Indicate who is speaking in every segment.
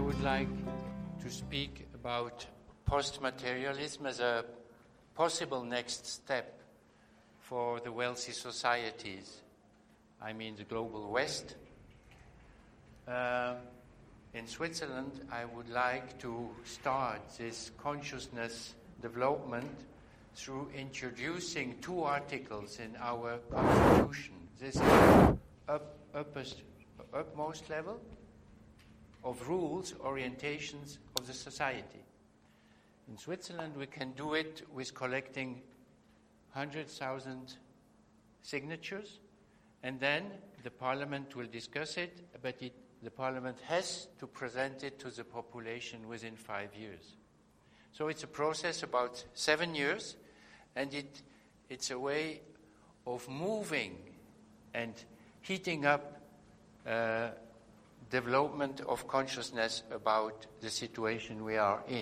Speaker 1: would like to speak about post-materialism as a possible next step for the wealthy societies, I mean the global West. In Switzerland, I would like to start this consciousness development through introducing two articles in our constitution. This is upmost level of rules, orientations of the society. In Switzerland, we can do it with collecting 100,000 signatures, and then the parliament will discuss it, but the parliament has to present it to the population within 5 years. So it's a process about 7 years, and it's a way of moving and heating up development of consciousness about the situation we are in.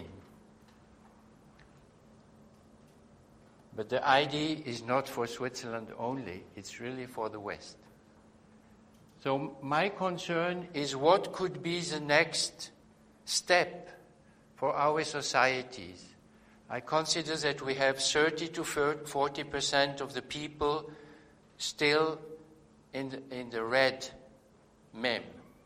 Speaker 1: But the idea is not for Switzerland only, it's really for the West. So my concern is what could be the next step for our societies. I consider that we have 30 to 40% of the people still in the red mem.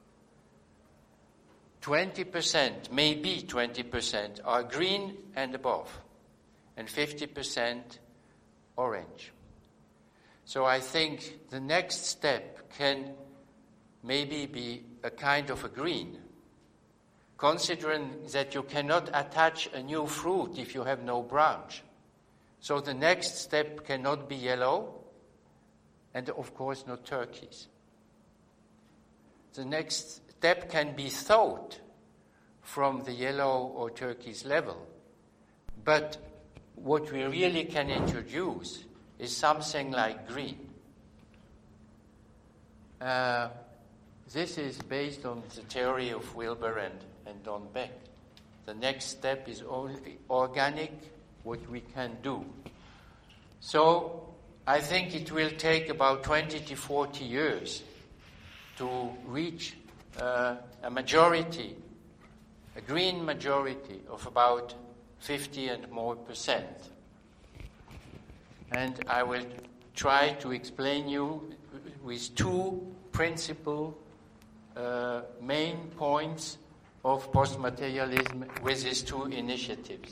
Speaker 1: 20%, maybe 20%, are green and above, and 50% orange. So I think the next step can maybe be a kind of a green, considering that you cannot attach a new fruit if you have no branch. So the next step cannot be yellow, and of course not turquoise. The next step can be thought from the yellow or turquoise level, but what we really can introduce is something like green. This is based on the theory of Wilber and Don Beck. The next step is only organic, what we can do. So I think it will take about 20 to 40 years to reach a majority, a green majority of about 50 and more %. And I will try to explain you with two principal main points of post-materialism with these two initiatives.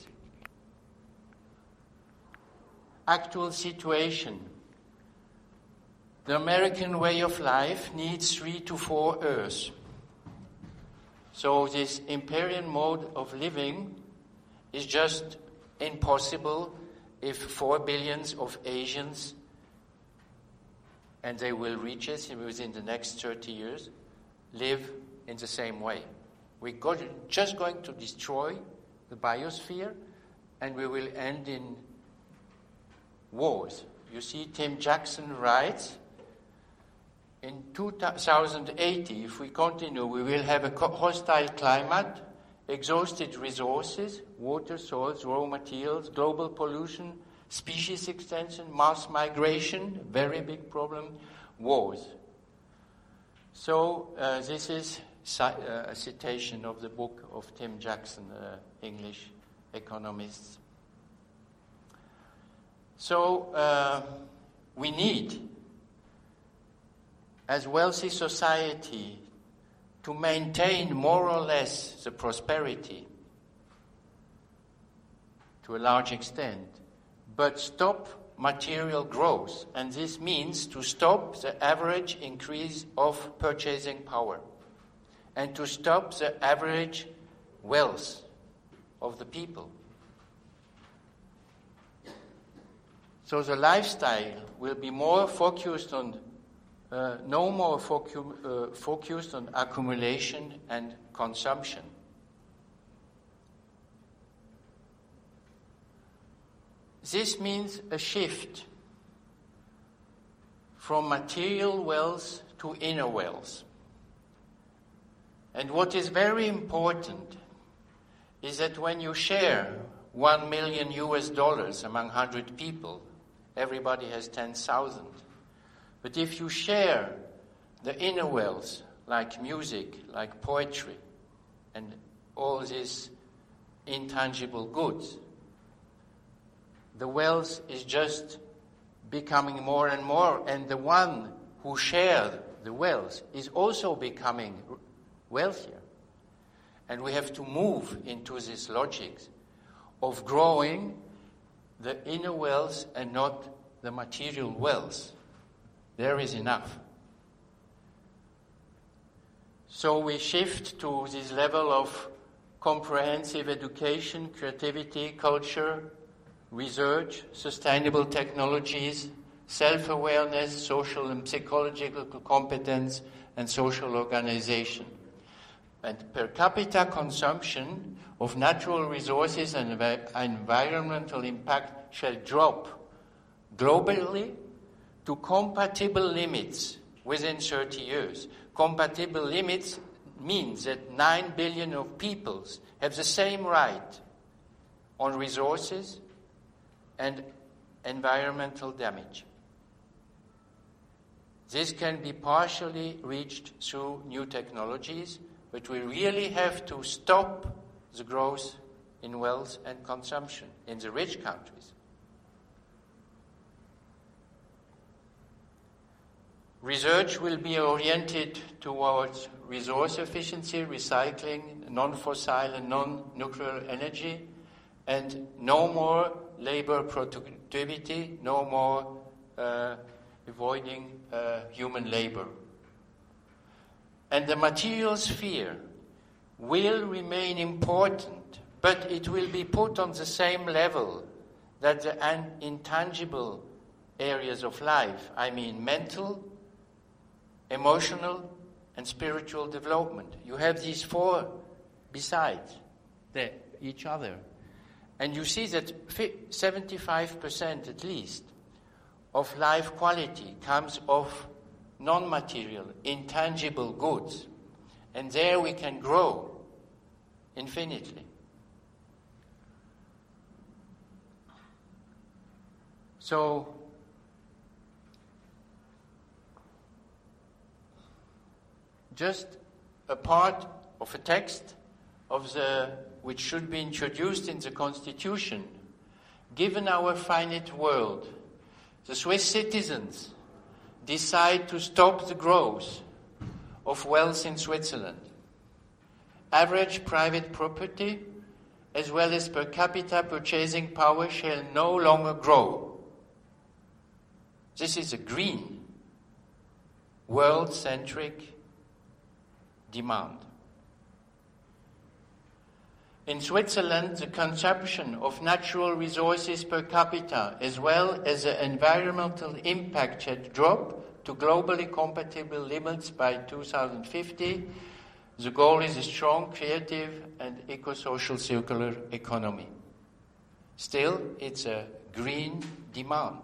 Speaker 1: Actual situation. The American way of life needs 3 to 4 Earths. So this imperial mode of living is just impossible if 4 billion of Asians, and they will reach us within the next 30 years, live in the same way. We're just going to destroy the biosphere, and we will end in wars. You see, Tim Jackson writes, in 2080, if we continue, we will have a hostile climate, exhausted resources, water, soils, raw materials, global pollution, species extension, mass migration, very big problem, wars. So this is a citation of the book of Tim Jackson, English economist. So we need, as wealthy society, to maintain more or less the prosperity to a large extent, but stop material growth. And this means to stop the average increase of purchasing power and to stop the average wealth of the people. So the lifestyle will be more focused on no more focused on accumulation and consumption. This means a shift from material wealth to inner wealth. And what is very important is that when you share $1 million among 100 people, everybody has 10,000. But if you share the inner wealth, like music, like poetry, and all these intangible goods. The wealth is just becoming more and more, and the one who shared the wealth is also becoming wealthier. And we have to move into this logic of growing the inner wealth and not the material wealth. There is enough. So we shift to this level of comprehensive education, creativity, culture, research, sustainable technologies, self-awareness, social and psychological competence, and social organization. And per capita consumption of natural resources and environmental impact shall drop globally to compatible limits within 30 years. Compatible limits means that 9 billion of peoples have the same right on resources and environmental damage. This can be partially reached through new technologies, but we really have to stop the growth in wealth and consumption in the rich countries. Research will be oriented towards resource efficiency, recycling, non-fossil and non-nuclear energy, and no more labor productivity, no more avoiding human labor. And the material sphere will remain important, but it will be put on the same level that the intangible areas of life, I mean mental, emotional, and spiritual development. You have these four besides each other. And you see that 75% at least of life quality comes of non-material, intangible goods. And there we can grow infinitely. So, just a part of a text which should be introduced in the Constitution. Given our finite world, the Swiss citizens decide to stop the growth of wealth in Switzerland. Average private property, as well as per capita purchasing power, shall no longer grow. This is a green, world-centric demand. In Switzerland, the consumption of natural resources per capita, as well as the environmental impact, shall drop to globally compatible limits by 2050. The goal is a strong, creative, and eco-social circular economy. Still, it's a green demand.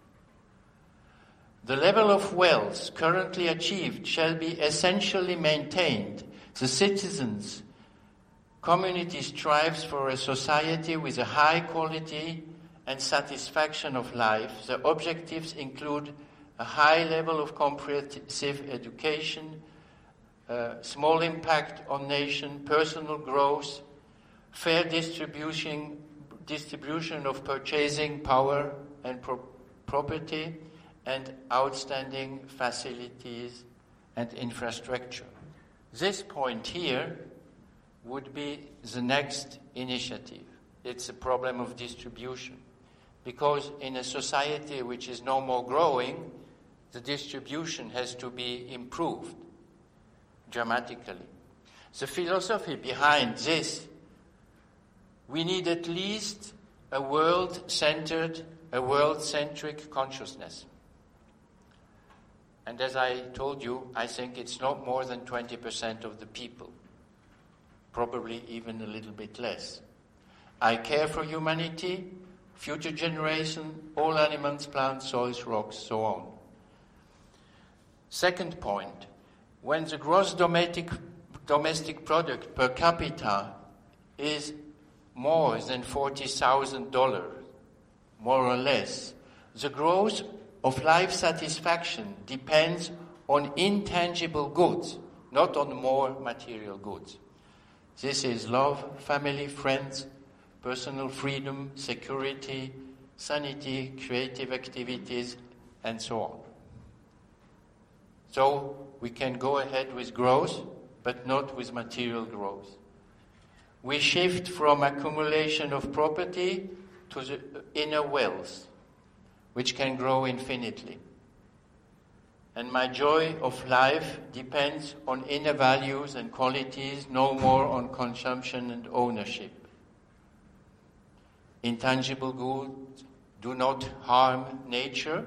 Speaker 1: The level of wealth currently achieved shall be essentially maintained. The citizens' community strives for a society with a high quality and satisfaction of life. The objectives include a high level of comprehensive education, small impact on nation, personal growth, fair distribution of purchasing power and property, and outstanding facilities and infrastructure. This point here would be the next initiative. It's a problem of distribution. Because in a society which is no more growing, the distribution has to be improved dramatically. The philosophy behind this, we need at least a world-centered, a world-centric consciousness. And as I told you, I think it's not more than 20% of the people. Probably even a little bit less. I care for humanity, future generation, all animals, plants, soils, rocks, so on. Second point, when the gross domestic product per capita is more than $40,000, more or less, the growth of life satisfaction depends on intangible goods, not on more material goods. This is love, family, friends, personal freedom, security, sanity, creative activities, and so on. So we can go ahead with growth, but not with material growth. We shift from accumulation of property to the inner wealth, which can grow infinitely. And my joy of life depends on inner values and qualities, no more on consumption and ownership. Intangible goods do not harm nature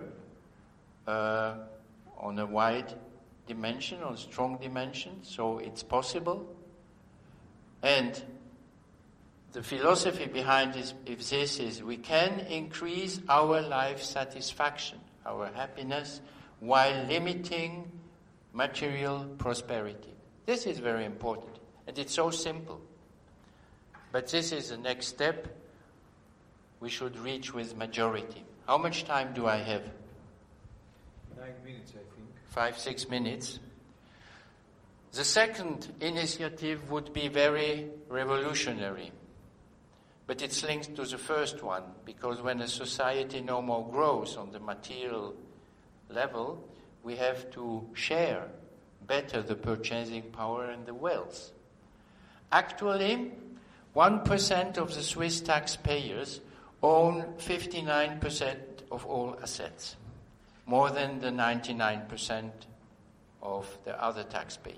Speaker 1: on a wide dimension, on a strong dimension, so it's possible. And the philosophy behind this is we can increase our life satisfaction, our happiness, while limiting material prosperity. This is very important, and it's so simple. But this is the next step we should reach with majority. How much time do I have?
Speaker 2: 9 minutes, I think.
Speaker 1: 5-6 minutes. The second initiative would be very revolutionary, but it's linked to the first one, because when a society no more grows on the material level, we have to share better the purchasing power and the wealth. Actually, 1% of the Swiss taxpayers own 59% of all assets, more than the 99% of the other taxpayers.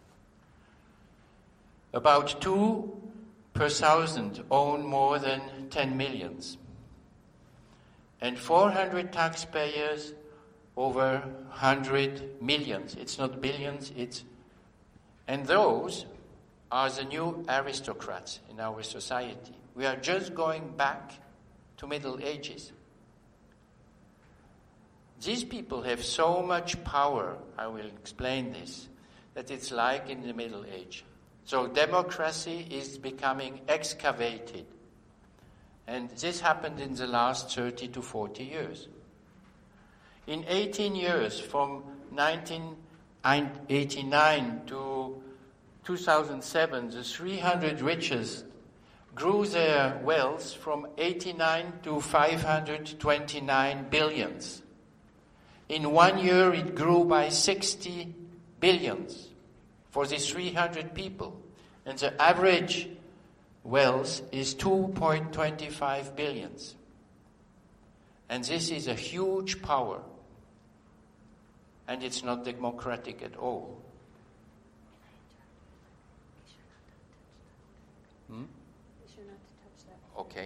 Speaker 1: About 2 per thousand own more than 10 millions. And 400 taxpayers over 100 millions. It's not billions, and those are the new aristocrats in our society. We are just going back to Middle Ages. These people have so much power, I will explain this, that it's like in the Middle Age. So democracy is becoming excavated. And this happened in the last 30 to 40 years. In 18 years, from 1989 to 2007, the 300 richest grew their wealth from 89 to 529 billions. In 1 year, it grew by 60 billions for these 300 people. And the average wealth is 2.25 billions. And this is a huge power. And it's not democratic at all. Okay.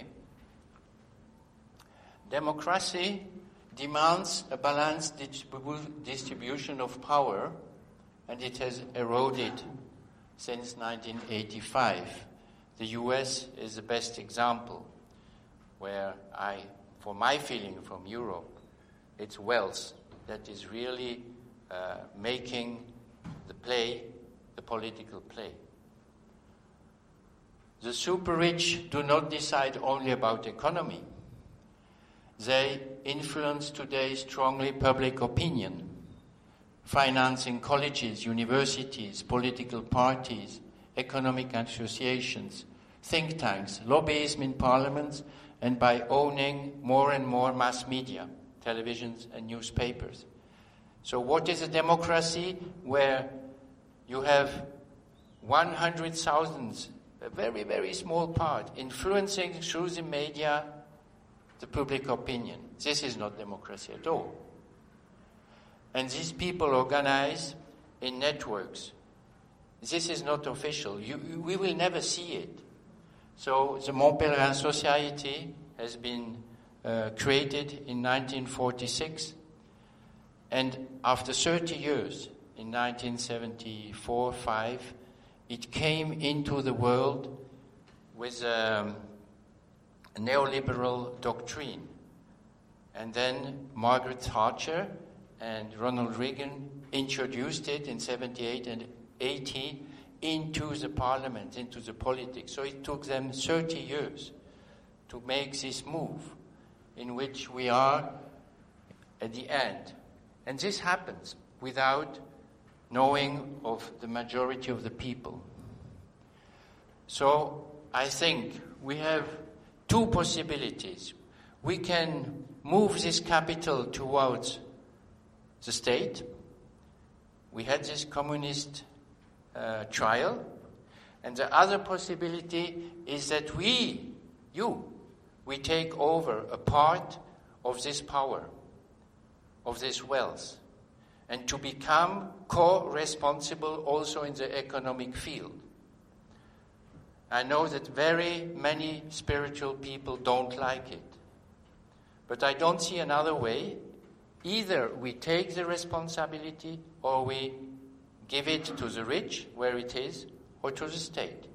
Speaker 1: Democracy demands a balanced distribution of power, and it has eroded since 1985. The US is the best example, where for my feeling from Europe, it's wealth that is really making the political play. The super-rich do not decide only about economy. They influence today strongly public opinion, financing colleges, universities, political parties, economic associations, think tanks, lobbyism in parliaments, and by owning more and more mass media, televisions and newspapers. So what is a democracy where you have 100,000, a very, very small part, influencing through the media the public opinion? This is not democracy at all. And these people organize in networks. This is not official. We will never see it. So the Mont Pelerin Society has been created in 1946. And after 30 years, in 1974-5, it came into the world with a neoliberal doctrine. And then Margaret Thatcher and Ronald Reagan introduced it in 78 and 80 into the parliament, into the politics. So it took them 30 years to make this move in which we are at the end. And this happens without knowing of the majority of the people. So I think we have two possibilities. We can move this capital towards the state. We had this communist trial. And the other possibility is that we take over a part of this power, of this wealth, and to become co-responsible also in the economic field. I know that very many spiritual people don't like it, but I don't see another way. Either we take the responsibility or we give it to the rich where it is, or to the state.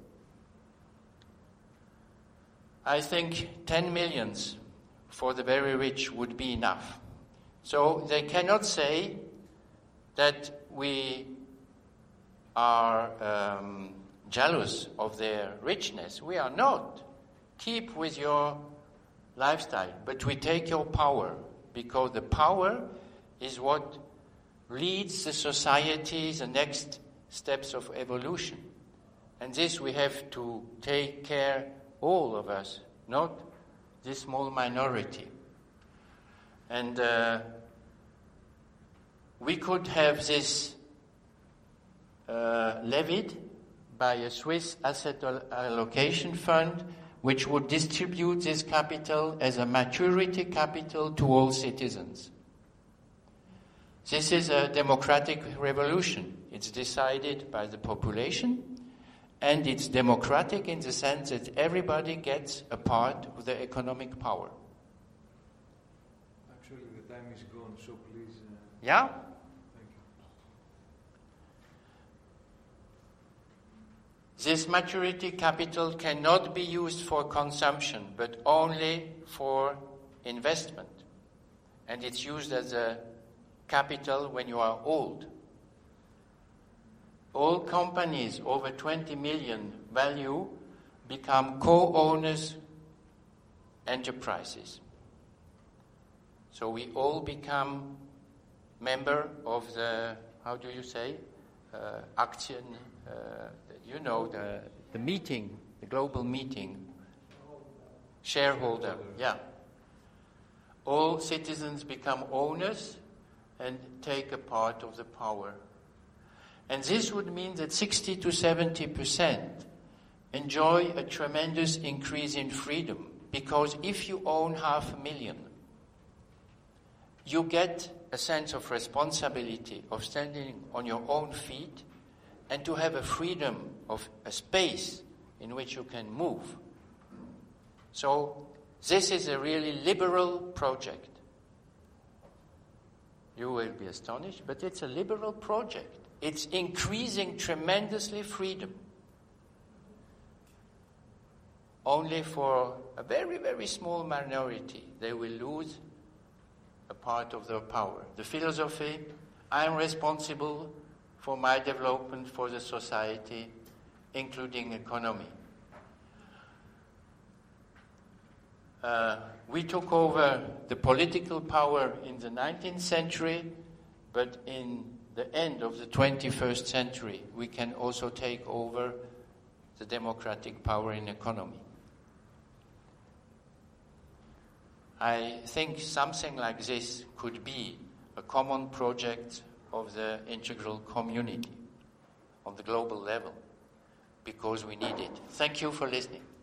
Speaker 1: I think 10 millions for the very rich would be enough. So they cannot say that we are jealous of their richness. We are not. Keep with your lifestyle, but we take your power, because the power is what leads the society the next steps of evolution. And this we have to take care, all of us, not this small minority. And we could have this levied by a Swiss asset allocation fund, which would distribute this capital as a maturity capital to all citizens. This is a democratic revolution. It's decided by the population, and it's democratic in the sense that everybody gets a part of the economic power.
Speaker 2: Actually, the time is gone, so please...
Speaker 1: Yeah?
Speaker 2: Thank you.
Speaker 1: This maturity capital cannot be used for consumption, but only for investment. And it's used as a capital when you are old. All companies over 20 million value become co-owners enterprises. So we all become member of the, how do you say, Aktien, the meeting, the global meeting, shareholder, yeah. All citizens become owners and take a part of the power. And this would mean that 60 to 70% enjoy a tremendous increase in freedom, because if you own 500,000, you get a sense of responsibility, of standing on your own feet, and to have a freedom of a space in which you can move. So this is a really liberal project. You will be astonished, but it's a liberal project. It's increasing tremendously freedom. Only for a very, very small minority, they will lose a part of their power. The philosophy, I am responsible for my development, for the society, including economy. We took over the political power in the 19th century, but in the end of the 21st century, we can also take over the democratic power in economy. I think something like this could be a common project of the integral community on the global level, because we need it. Thank you for listening.